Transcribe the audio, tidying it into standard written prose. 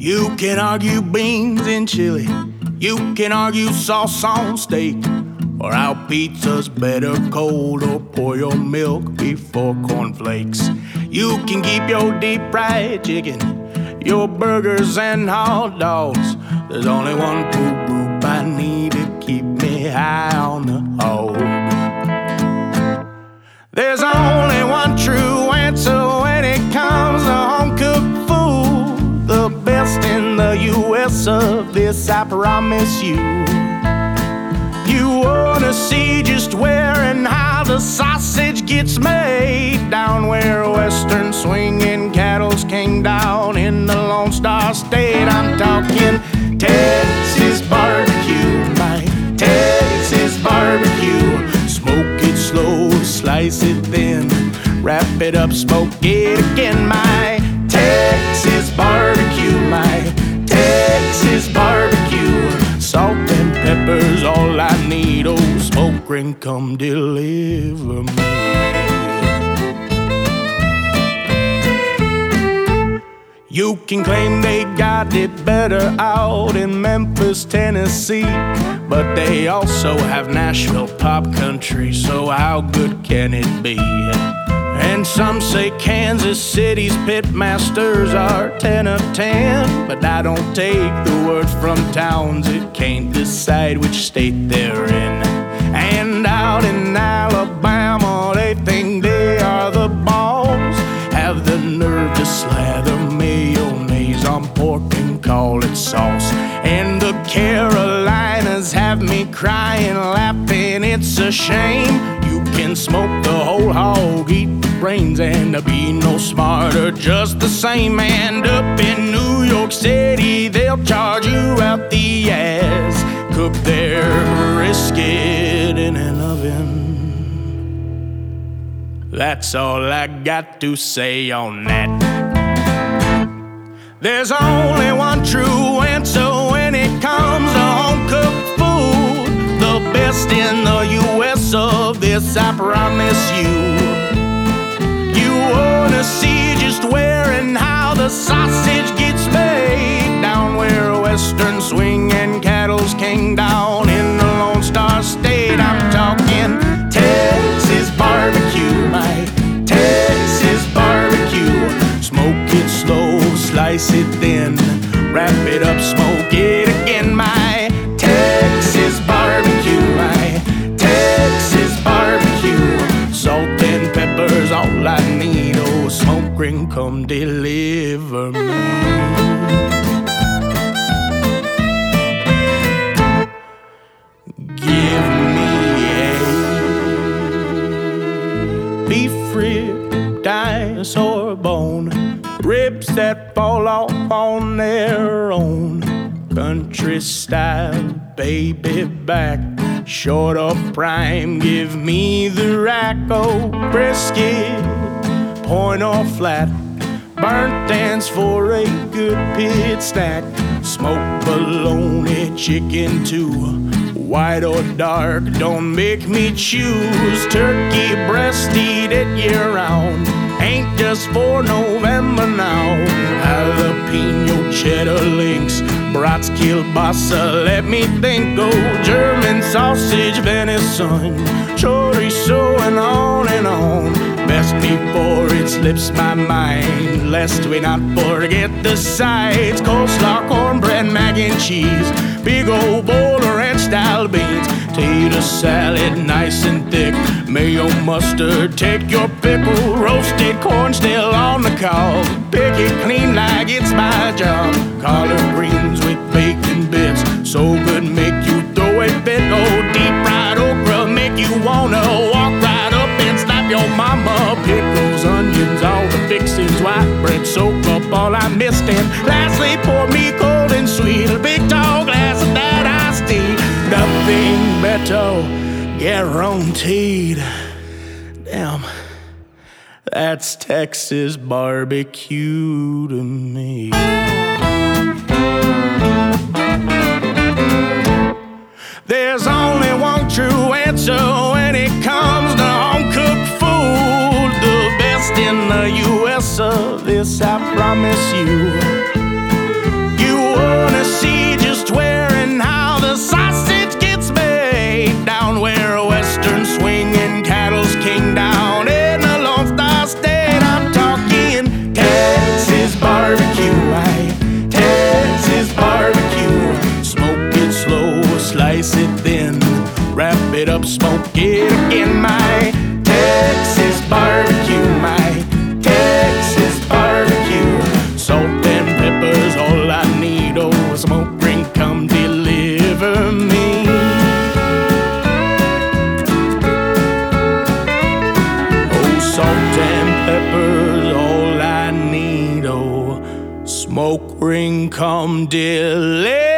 You can argue beans and chili, you can argue sauce on steak, or how pizza's better cold, or pour your milk before cornflakes. You can keep your deep fried chicken, your burgers and hot dogs. There's only one food group I need to keep me high on the hog. There's only one true answer when it comes to home-cooked food. The best in the U.S. of this, I promise you. You wanna see just where and how the sausage gets made, down where western swinging cattle's came down in the Lone Star State. I'm talking Texas barbecue, my Texas barbecue. Smoke it slow, slice it thin, wrap it up, smoke it again. My Texas barbecue, my Texas barbecue. Salt and pepper's all I need. Oh, smoke ring, come deliver me. You can claim they got it better out in Memphis, Tennessee, but they also have Nashville pop country, so how good can it be? And some say Kansas City's pitmasters are 10 of 10, but I don't take the word from towns that can't decide which state they're in. And out in Alabama, they think they are the balls, have the nerve to slather mayonnaise on pork and call it sauce. And the Carolinas have me crying, laughing, it's a shame. You can smoke the whole hog, eat the brains, and be no smarter just the same. And up in New York City, they'll charge you out the ass, cook their brisket in an oven. That's all I got to say on that. There's only one true answer when it comes to home-cooked food. The best in the U.S. of this, I promise you. You wanna see just where and how the sausage gets made, down where western swinging cattle's came down in the Lone Star State. I'm talking Texas barbecue, my Texas barbecue. Smoke it slow, slice it thin, wrap it up, smoke it again. My Texas barbecue, my Texas barbecue. Salt and pepper's all I need. Oh, smoke ring, come deliver me. Give me a beef rib, dinosaur bone, ribs that fall off on their own. Country style, baby back, short or prime, give me the rack. Oh, brisket, point or flat, burnt ends for a good pit snack. Smoked bologna, chicken too, white or dark, don't make me choose. Turkey breast, eat it year round, ain't just for November now. Jalapeno cheddar links, brats kielbasa, let me think. Oh, German sausage, venison, chorizo, and on and on. Best before it slips my mind, lest we not forget the sides. Coleslaw, cornbread, mac and cheese, big old bowl of ranch-style beans, tater salad, nice and thick, mayo, mustard, take your pickle, roasted corn still on the cob, pick it clean like it's my job. Collard greens with bacon bits, so good make you throw a fit. Oh, deep fried okra make you wanna walk right up and slap your mama. Pickles, onions, all the fixings, white bread, soak up all I missed. And lastly, pour me cold and sweet a big tall glass of that iced tea. Nothing better, guaranteed. Damn, that's Texas barbecue to me. There's only one true answer when it comes to home-cooked food. The best in the U.S. of this, I promise you. see just where and how the sausage gets made. Down where western swinging cattle's king down in the Lone Star State. I'm talking Texas barbecue, right? Texas barbecue. Smoke it slow, slice it thin, wrap it up, smoke it again. My Texas barbecue, my Texas barbecue. Salt and pepper's all I need. Oh, a smoke ring, come deliver me. Oh, salt and pepper's all I need. Oh, smoke ring, come deliver